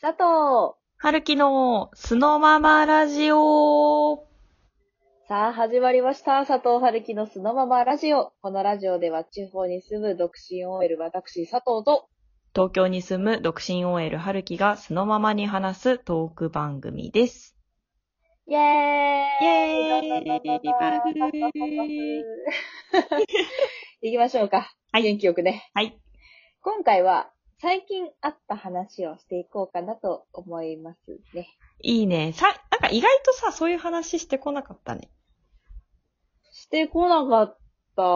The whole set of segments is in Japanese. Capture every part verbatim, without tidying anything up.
佐藤。 春樹の素のままラジオ。 さあ、始まりました。佐藤春樹の素のままラジオ。このラジオでは地方に住む独身 オーエル 私佐藤と東京に住む独身 オーエル 春樹が素のままに話すトーク番組です。 イェーイイェーイパフル行きましょうか。 はい。 元気よくね。 はい。 今回は最近あった話をしていこうかなと思いますね。 いいね。さ、なんか意外とさ、そういう話してこなかったね。 してこなかった。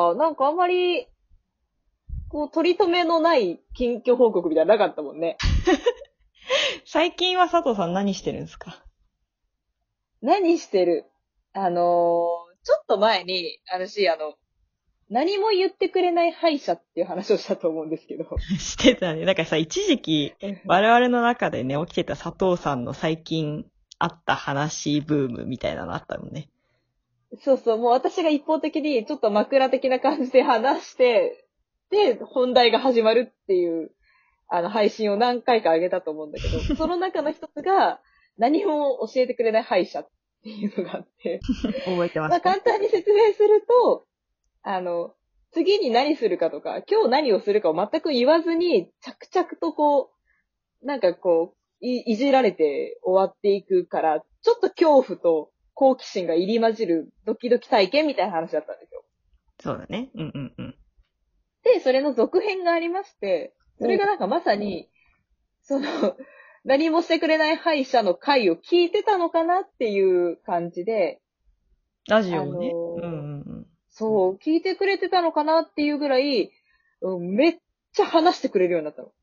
なんかあんまり、こう、取り留めのない近況報告みたいなのなかったもんね。 最近は佐藤さん何してるんですか？ 何してるあのー、ちょっと前に、私、あの、何も言ってくれない歯医者っていう話をしたと思うんですけど。 してたね。なんかさ、一時期、我々の中でね、起きてた佐藤さんの最近あった話ブームみたいなのあったもんね。 そうそう、もう私が一方的にちょっと枕的な感じで話して、で、本題が始まるっていう、あの、配信を何回か上げたと思うんだけど、その中の一つが、何も教えてくれない歯医者っていうのがあって。 覚えてますまあ、簡単に説明すると、あの、次に何するかとか、今日何をするかを全く言わずに、着々とこう、なんかこう、い、いじられて終わっていくから、ちょっと恐怖と好奇心が入り混じるドキドキ体験みたいな話だったんですよ。 そうだね。うんうんうん。 で、それの続編がありまして、それがなんかまさに、その、何もしてくれない歯医者の回を聞いてたのかなっていう感じで、 ラジオをね。 あのーうんうんうん。 そう、聞いてくれてたのかなっていうぐらい、うんめっちゃ話してくれるようになったの。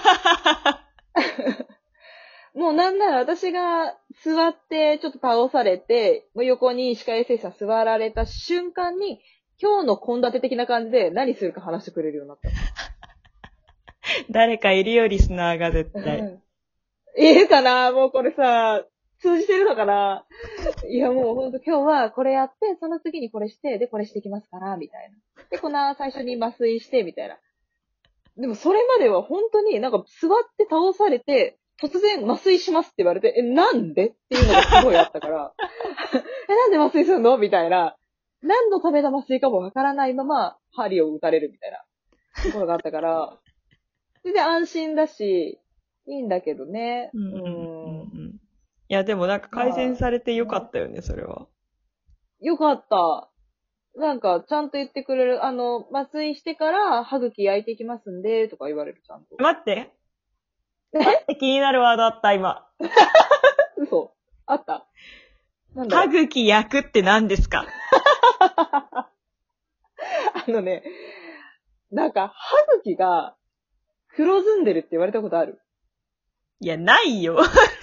もうなんなら私が座ってちょっと倒されて、横に歯科衛生士さん座られた瞬間に、今日の献立的な感じで何するか話してくれるようになったの。 誰かいるよ、リスナーが絶対。 うん。いるかなもうこれさ、通じてるのかないやもうほんと今日はこれやって、その次にこれして、でこれしてきますから、みたいな。で、この最初に麻酔して、みたいな。でもそれまでは本当になんか座って倒されて、突然麻酔しますって言われて、え、なんでっていうのがすごいあったから、え、なんで麻酔するのみたいな。何のための麻酔かもわからないまま、針を打たれるみたいなところがあったから、全然安心だし、いいんだけどね。 うんうんうんううん。 ん。 いや、でもなんか改善されてよかまあったよね、それは。 よかった。なんか、ちゃんと言ってくれる。あの、麻酔してから歯茎焼いていきますんで、とか言われる、ちゃんと。 待って。待って、気になるワードあった、今。 嘘あったなんだ歯ろう茎焼くって何ですか？ あのね、なんか、歯茎が黒ずんでるって言われたことあるいや、ないよ。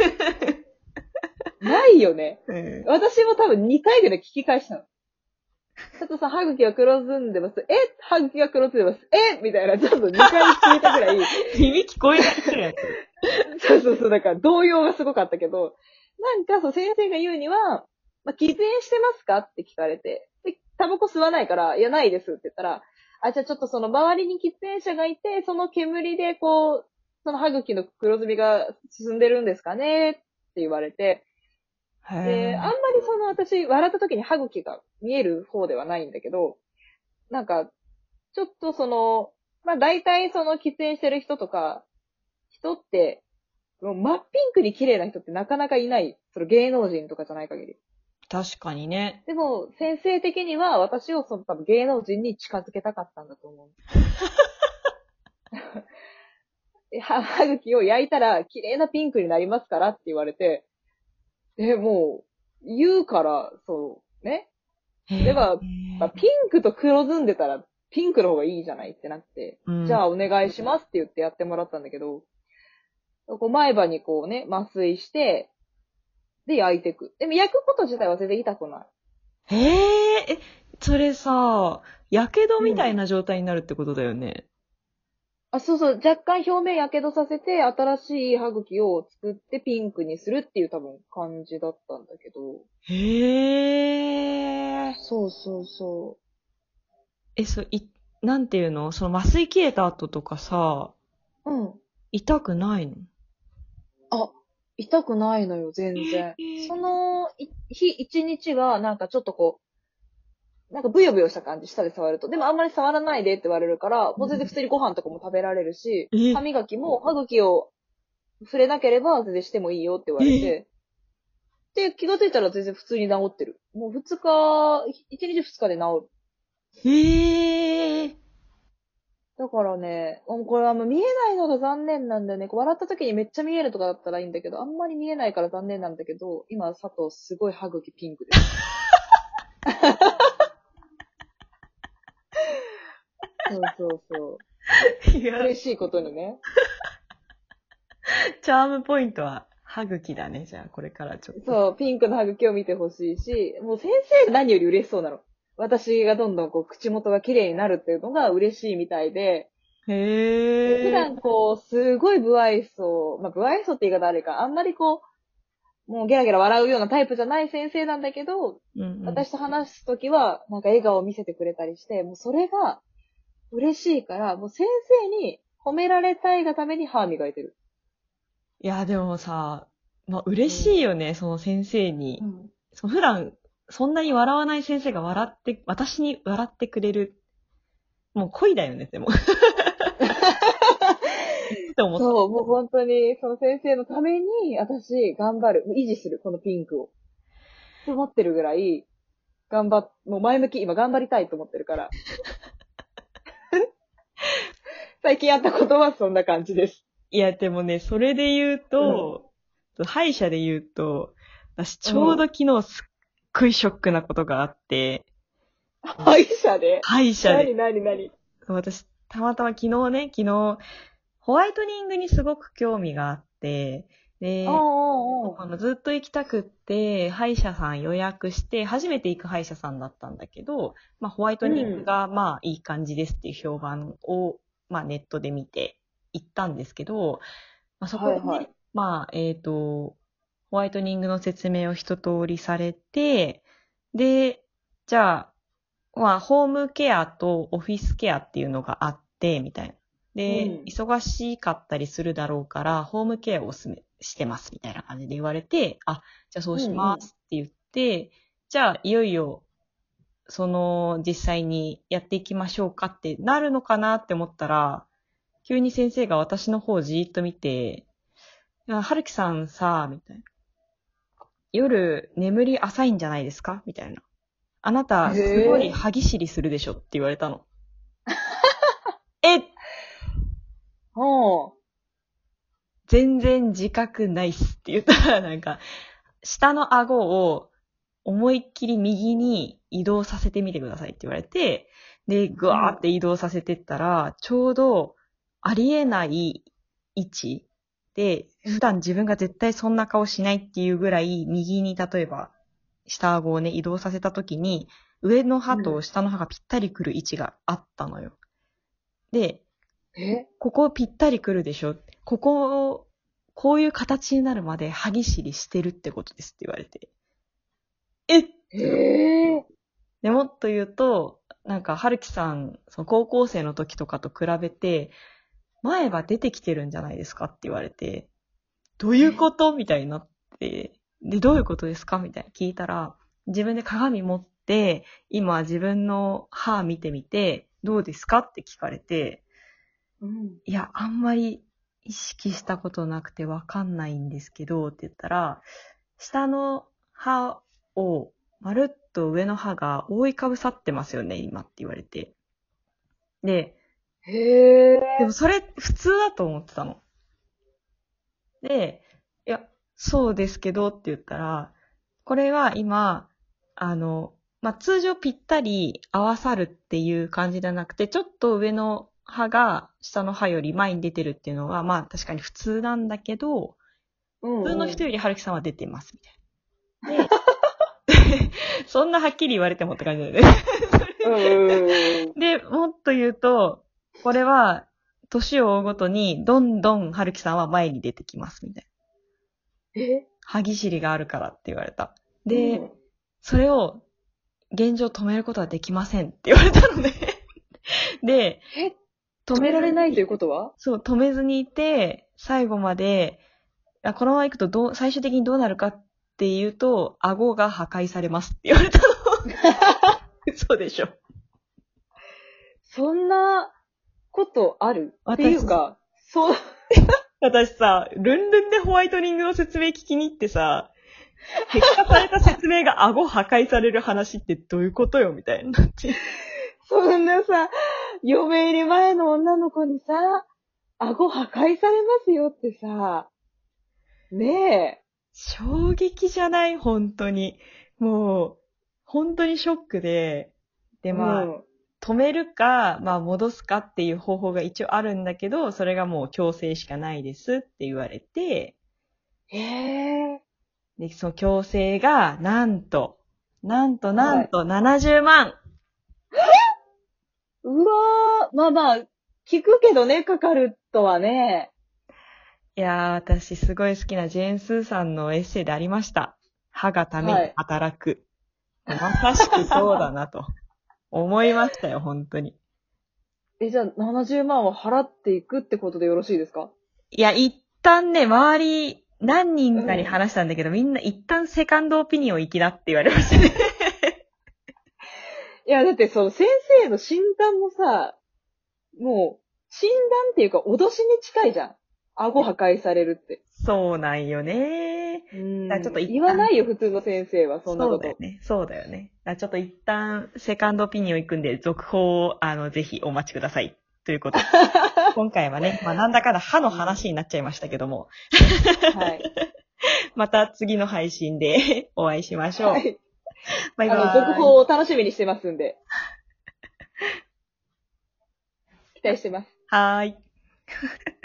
ないよね。 うん、 私も多分にかいぐらい聞き返したの。佐藤さん、歯茎が黒ずんでます。え歯茎が黒ずんでます。えみたいな、ちょっとにかい聞いたぐらい。 耳聞こえないくらい。 そうそうそう、だから動揺がすごかったけど、なんかそう先生が言うには、まあ、喫煙してますかって聞かれて、で、タバコ吸わないから、いや、ないですって言ったら、あ、じゃあちょっとその周りに喫煙者がいて、その煙でこう、その歯茎の黒ずみが進んでるんですかねって言われて、で、あんまりその私、笑った時に歯茎が見える方ではないんだけど、なんか、ちょっとその、まあ大体その喫煙してる人とか、人って、もう真っピンクに綺麗な人ってなかなかいない。その芸能人とかじゃない限り。 確かにね。 でも、先生的には私をその多分芸能人に近づけたかったんだと思う。歯歯茎を焼いたら綺麗なピンクになりますからって言われて、え、もう、言うから、そう、ね。では、まあ、ピンクと黒ずんでたら、ピンクの方がいいじゃないってなって、 うん、 じゃあお願いしますって言ってやってもらったんだけど、こう前歯にこうね、麻酔して、で焼いていく。でも焼くこと自体は全然痛くない。 へえ、え、それさ、やけどみたいな状態になるってことだよね。 あ、そうそう、若干表面やけどさせて、新しい歯茎を作ってピンクにするっていう多分感じだったんだけど。 へえ。 そうそうそえ、そう、い、なんていうの？その麻酔切れた後とかさ、 う。うん。 痛くないの？ あ、 痛くないのよ、全然。その日一日は、なんかちょっとこう、なんかブヨブヨした感じ、舌で触ると。でもあんまり触らないでって言われるから、もう全然普通にご飯とかも食べられるし、歯磨きも歯茎を触れなければ全然してもいいよって言われて、で、気がついたら全然普通に治ってる。もう二日、一日二日で治る。 へー。 だからね、もうこれはもう見えないのが残念なんだよね。こう笑った時にめっちゃ見えるとかだったらいいんだけど、あんまり見えないから残念なんだけど、今佐藤すごい歯茎ピンクです。そうそうそう。 いや、 嬉しいことにね。 チャームポイントは歯茎だね、じゃあこれからちょっと。 そう、ピンクの歯茎を見てほしいし、もう先生が何より嬉しそうなの。私がどんどんこう口元が綺麗になるっていうのが嬉しいみたいで、 へー。 普段こう、すごい不愛想、まあ不愛想って言い方あるか、あんまりこう、もうゲラゲラ笑うようなタイプじゃない先生なんだけど、 うんうん、 私と話すときは、なんか笑顔を見せてくれたりして、もうそれが嬉しいから、もう先生に褒められたいがために歯磨いてる。 いや、でもさ、まあ嬉しいよね、うん、その先生に。うん、その普段、そんなに笑わない先生が笑って、私に笑ってくれる。もう恋だよね、でも。って思った。 そう、もう本当に、その先生のために、私、頑張る。維持する、このピンクを。って思ってるぐらい、頑張っ、もう前向き、今頑張りたいと思ってるから。最近やったことはそんな感じです。 いや、でもね、それで言うと、うん、歯医者で言うと、私ちょうど昨日すっごいショックなことがあって。 うん、歯医者で歯医者で。 何何何私、たまたま昨日ね、昨日、ホワイトニングにすごく興味があって、で、あのずっと行きたくって、歯医者さん予約して、初めて行く歯医者さんだったんだけど、まあ、ホワイトニングが、まあ、いい感じですっていう評判を、まあ、ネットで見て行ったんですけど、まあ、そこでね、はいはい、まあ、えっと、ホワイトニングの説明を一通りされて、で、じゃあ、まあ、ホームケアとオフィスケアっていうのがあって、みたいな。で、うん、忙しかったりするだろうから、ホームケアをおすすめしてます、みたいな感じで言われて、あ、じゃあそうしますって言って、うんうん、じゃあいよいよ、その、実際にやっていきましょうかってなるのかなって思ったら、急に先生が私の方をじーっと見て、いや、はるきさんさ、みたいな。夜、眠り浅いんじゃないですかみたいな。あなた、すごい歯ぎしりするでしょって言われたの。えほう。 全然自覚ないっすって言ったら、なんか、下の顎を思いっきり右に移動させてみてくださいって言われて、で、ぐわーって移動させてったら、うん、ちょうどありえない位置で、普段自分が絶対そんな顔しないっていうぐらい、右に例えば、下顎をね、移動させたときに、上の歯と下の歯がぴったりくる位置があったのよ。で、 えここぴったりくるでしょ？ここ、こういう形になるまで歯ぎしりしてるってことですって言われて。えっえー、 でもっと言うと、なんか、はるきさん、その高校生の時とかと比べて、前歯出てきてるんじゃないですかって言われて、どういうことみたいになって、で、どういうことですかみたいな聞いたら、自分で鏡持って、今自分の歯見てみて、どうですかって聞かれて、うん、いや、あんまり意識したことなくてわかんないんですけど、って言ったら、下の歯を、まるっと上の歯が覆いかぶさってますよね、今って言われて。で、 へー。 でもそれ普通だと思ってたの。で、いや、そうですけどって言ったら、これは今、あの、まあ、通常ぴったり合わさるっていう感じじゃなくて、ちょっと上の歯が下の歯より前に出てるっていうのが、まあ確かに普通なんだけど、うんうん、普通の人よりはるきさんは出てますみたいな。で、そんなはっきり言われてもって感じだよね。で、もっと言うと、これは、年を追うごとに、どんどんはるきさんは前に出てきますみたいな。え？ 歯ぎしりがあるからって言われた。で、うん、それを、現状止めることはできませんって言われたので。で、 え止められないということは？ そう、止めずにいて、最後まで、 やこのまま行くとどう、最終的にどうなるかっていうと、顎が破壊されますって言われたの。嘘でしょ。 そんなことあるっていうか、そう、 私さ、ルンルンでホワイトニングの説明聞きに行ってさ、結果された説明が顎破壊される話ってどういうことよみたいになって。 そんなさ、嫁入り前の女の子にさ、顎破壊されますよってさ、ねえ。 衝撃じゃない本当に。もう、本当にショックで、で、まあ、 うん、 止めるか、まあ、戻すかっていう方法が一応あるんだけど、それがもう強制しかないですって言われて、 へえ。 で、その強制が、なんと、なんとなはい。 んとななじゅうまん。 うわー、まあまあ、聞くけどね、かかるとはね。 いやー、私すごい好きなジェーン・スーさんのエッセイでありました。歯がために働く。まさしくそうだなと思いましたよ、本当に。 え、じゃあななじゅうまんを払っていくってことでよろしいですか？ いや、一旦ね、周り何人かにうん。 話したんだけど、みんな一旦セカンドオピニオン行きだって言われましたね。 いや、だってその先生の診断もさ、もう、診断っていうか脅しに近いじゃん。顎破壊されるって。 そうなんよね。 うだからちょっとん。 一旦、 言わないよ、普通の先生は、そんなこと。 そうだよね。そうだよね。だからちょっと一旦セカンドオピニオン行くんで、続報を、あの、ぜひお待ちください。ということで。今回はね、まあなんだかんだ歯の話になっちゃいましたけども。 はい。 また次の配信でお会いしましょう。 はい。 バイバーイ。 あの、続報を楽しみにしてますんで。期待してます。 はーい。